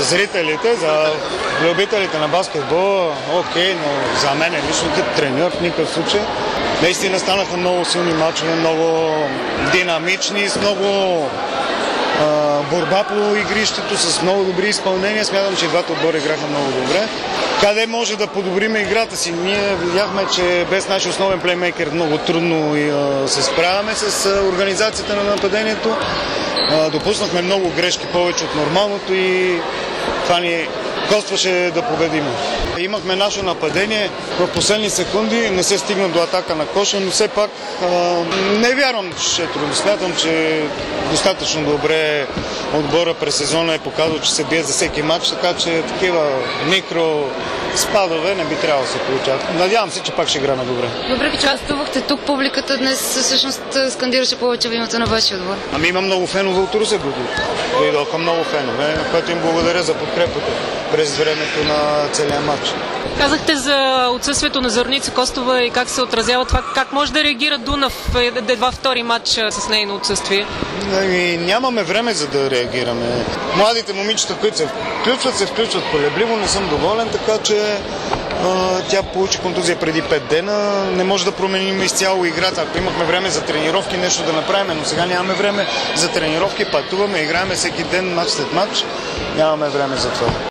зрителите, за любителите на баскетбол, окей, но за мен лично като треньор в никакъв случай. Наистина станаха много силни мачове, много динамични, с много борба по игрището, с много добри изпълнения. Смятам, че двата отбора играха много добре. Къде може да подобрим играта си? Ние видяхме, че без нашия основен плеймейкер много трудно се справяме с организацията на нападението. Допуснахме много грешки, повече от нормалното, и това ни костваше да победим. Имахме наше нападение в последни секунди, не се стигна до атака на коша, но все пак не вярвам, че е трудно. Смятам, че достатъчно добре отбора през сезона е показал, че се бие за всеки матч, така че такива микро спадове не би трябвало да се получават. Надявам се, че пак ще играме добре. Въпреки че гостувахте тук, публиката днес всъщност скандираше повече в името на вашия отбор. Ами има много фенове от Русе, дойдоха много фенове, на което им благодаря за подкрепата през времето на целия матч. Казахте за отсъствието на Зорница Костова и как се отразява това. Как може да реагира Дунав едва втори матч с нейно отсъствие? Нямаме време за да реагираме. Младите момичета, които се включват колебливо, не съм доволен, така че тя получи контузия преди 5 дена. Не може да променим изцяло играта. Ако имахме време за тренировки, нещо да направим, но сега нямаме време за тренировки, пътуваме, играем всеки ден, мач след мач. Нямаме време за това.